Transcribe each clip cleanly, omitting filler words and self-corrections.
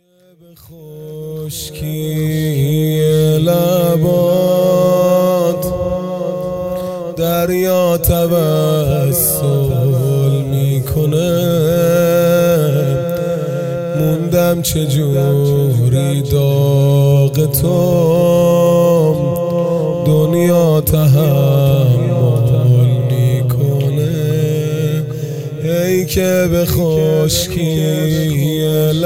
خشکی لبات دریا توسل میکنه، موندم چجوری داغ تو دنیا تحمل میکنه. ای که به خشکی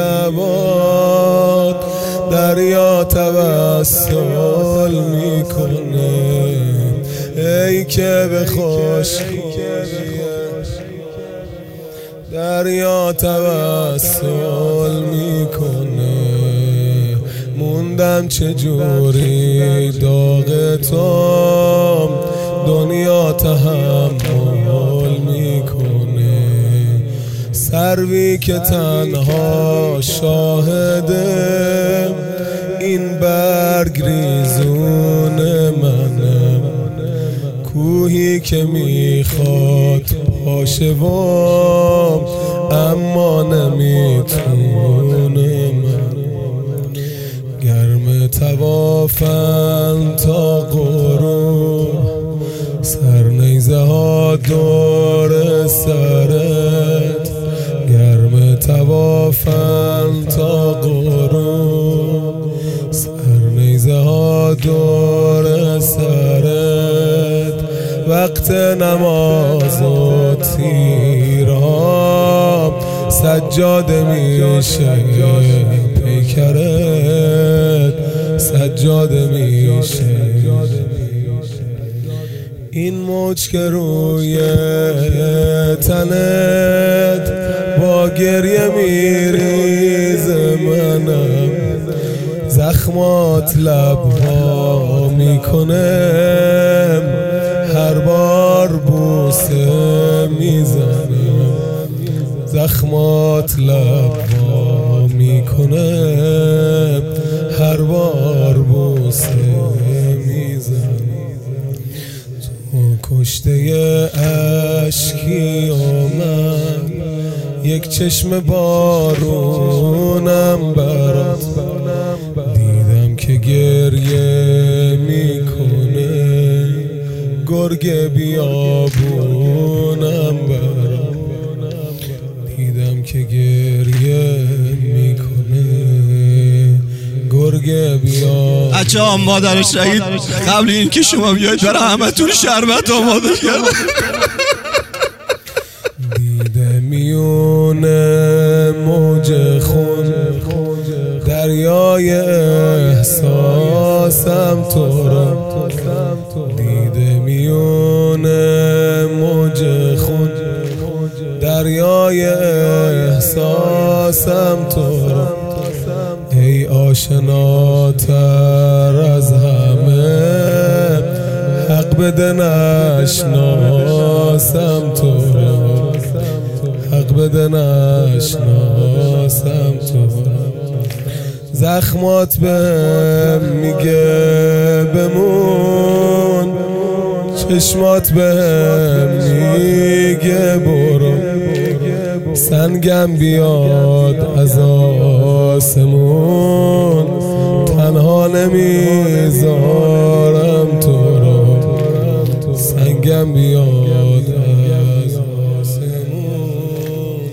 لبات دریا توسل میکنه، ای که به خشکی دریا توسل میکنه، موندم چجوری داغ تو دنیا تحمل میکنه. سروی که تنها شاهده این برگ ریزون منه، کوهی که میخواد پاشه و اما نمیتونه. من گرم توافن تا غروب، سرنیزه ها دور سرت، گرم توافن تا غروب، سرنیزه ها دور سرت. وقت نماز و تیرام سجاده میشه پیکرت، سجاده میشه. این موج که روی تنت با گریه میریز منم، زخمات لبها میکنه هر بار بوسه میزنم، زخمات لبها میکنه هر بار بوسه میزنم. تو کشته اشکی آمد، یک چشم بارونم برات، دیدم که گریه میکنه گرگ بیابونم برات، دیدم که گریه میکنه گرگ بیابونم. بچه ها مادر شهید قبل این که شما بیاید برای همتون شربت آماده کرد. دیده میونه موج خون دریای احساسم تو را، دیده میونه موج خون دریای احساسم تو را. ای آشناتر از همه حق بده نشناسم تو را، حق بده نشناسم تو را. زخمات بهم میگه بمون، چشمات بهم میگه برو، سنگم بیاد از آسمون تنها نمیذارم تو را، سنگم بیاد از آسمون.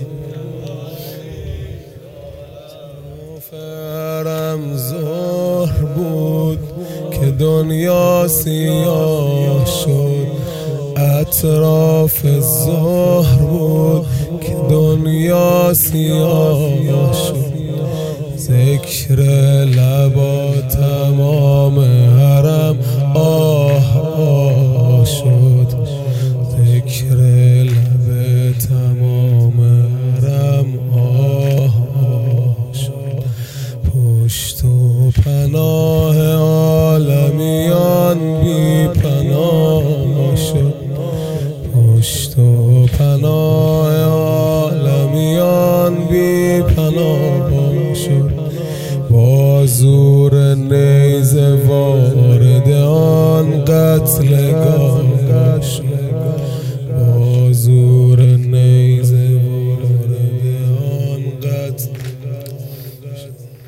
فرم ظهر بود که دنیا سیاه شد، اطراف ظهر بود که دنیا سیاه شد. ذکر لبا تمام حرم آه آه شد، ذکر لب تمام حرم آه آه شد. پشت و پناه عالمیان بی پناه شد، پشت و پناه عالمیان بی پناه شد. با زور نیزه وارد آن قتلگاه شد، با زور نیزه وارد آن قتلگاه شد.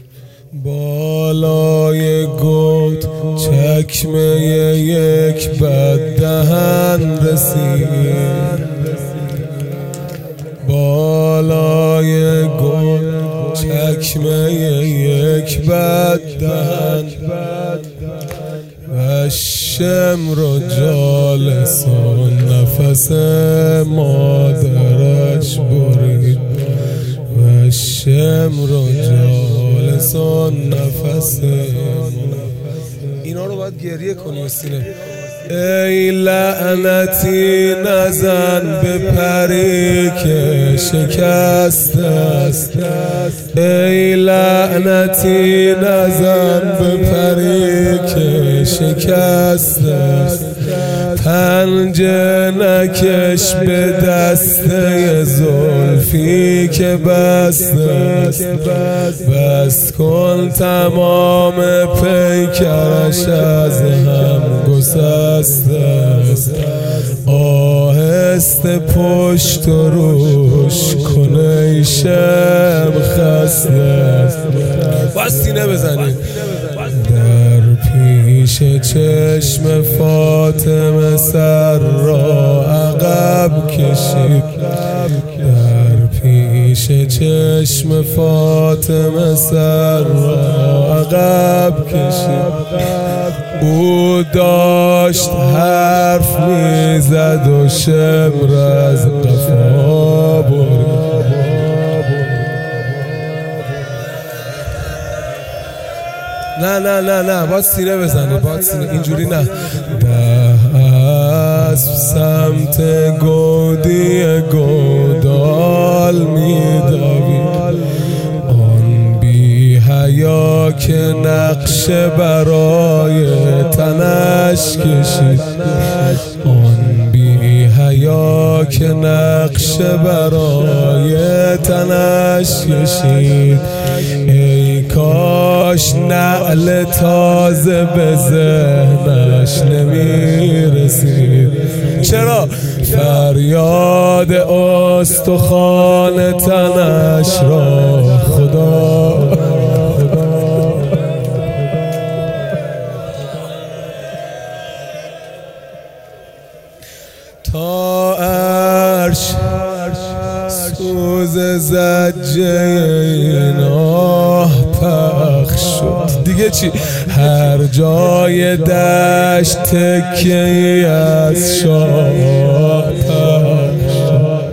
بالای گود چکمه یک بددهن رسید، بالای گود چکمه یک بددهن و شمر و جالس و نفس مادرش برید و شمر و جالس و نفس اینا رو باید گریه کنی سینه. ای لعنتی نزن به پری که شکست است، ای لعنتی نزن به پری که شکست است، پنجه نکش به دسته زلفی که بست است، بس کن تمام پیکرش از هم گسست است، آهسته پشت و روش کنه شم خسته است. باید سینه بزنید. در پیش چشم فاطمه سر را عقب کشید، در پیش چشم فاطمه سر را عقب کشید. او داشت حرف میزد و شمر از قفا برید. نه نه نه نه باید سینه بزنی، باید سینه، اینجوری نه. از سمت گودی گودال میدوید، آن بی حیا که نقش برای تنش کشید، آن بی حیا که نقش برای تنش کشید. ای کاش نعل تازه به ذهنش نمیرسید. چرا؟ فریاد استخوان تنش را خدا تا عرش سوز زجه این آه پخش شد. دیگه چی؟ هر جای دشت تکیه‌ای از شاه پخش شد،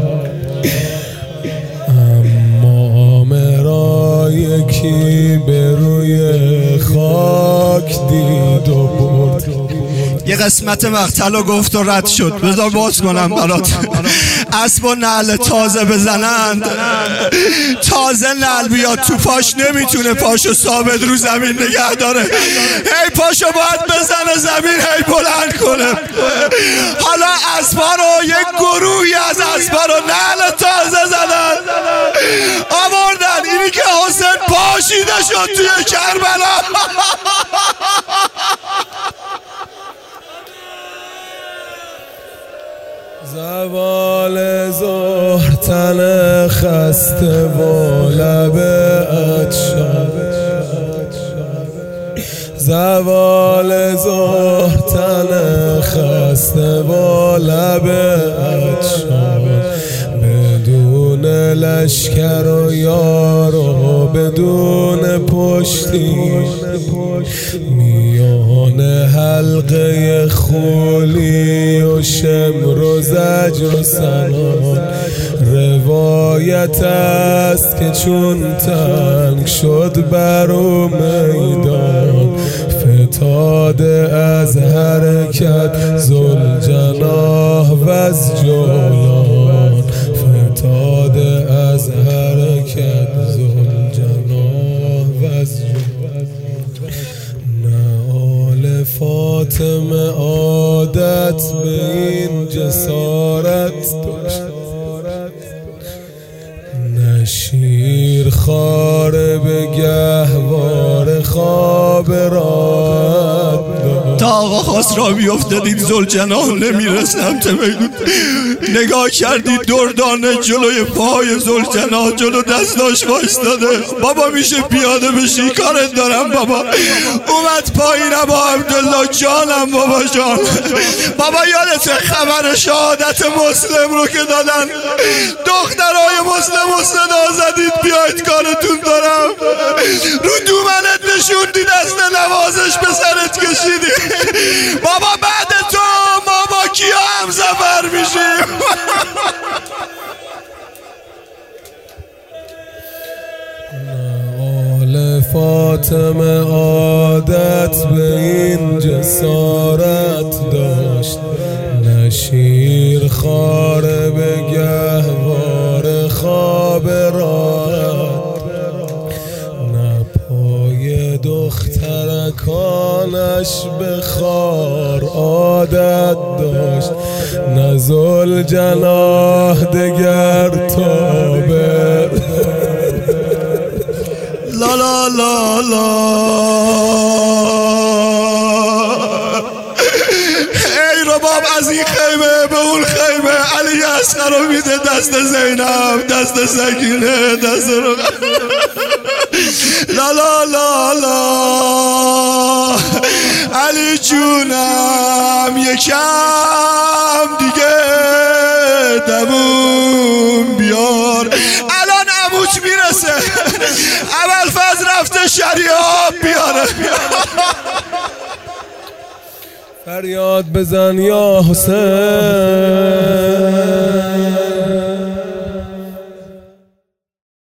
اما مرا یکی به روی خاک دید و برد. یه قسمت مقتل رو گفت و رد شد. بذار باز کنم برات. اسب و نعل تازه بزنند، تازه نعل بیاد تو پاش نمیتونه پاشو ثابت رو زمین نگه داره. هی پاشو باید بزنه زمین، هی بلند کنه. حالا اسبا رو یک گروهی از اسبا رو نعل تازه زدن آوردن. اینی که حسین پاشیده شد توی کربلا. زوال ظهر تن خسته و لب عطشان، زوال ظهر تن خسته و لب عطشان، بدون لشکر و یار و بدون پشتی، میان حلقه خولی و شمر و زجر و سنان. روایت است که چون تنگ شد بر او میدان، فتاده از حرکت ذوالجناح و از جولان، فتاده از حرکت ذوالجناح و از جولان. نه فاطمه عادت به این جسارت داشت، نه شیر خار به گهوار خواب راحت داشت. خواست را بیفته دید ذوالجناح نمیرسم میدون نگاه کردید دردانه جلوی پای ذوالجناح جلو دستاش وایستاده بابا میشه پیاده بشی کارت دارم بابا اومد پایین با عبدالله جانم بابا جان بابا یادت خبر شهادت مسلم رو که دادن دخترای مسلم صدا زدید بیاید کارتون دارم رو دومنت نشوندی دست نوازش به سرت کشیدی بابا بعد تو ما با کیا هم زفر میشیم آل فاطمه عادت به این جسارت داشت نه شیر خاره به گهوار خواب راحت نه پای دخترکانش به خار عادت داشت نه ذوالجناح دگر تابه لا لا لا لا ای رباب از این خیمه به اون خیمه علی اصغر رو میده دست زینب دست سکینه دست رو لا لا لا لا علی جونم یکم دیگه دمون بیار الان عموت میرسه ابوالفضل رفته شریعه بیاره فریاد بزن یا حسین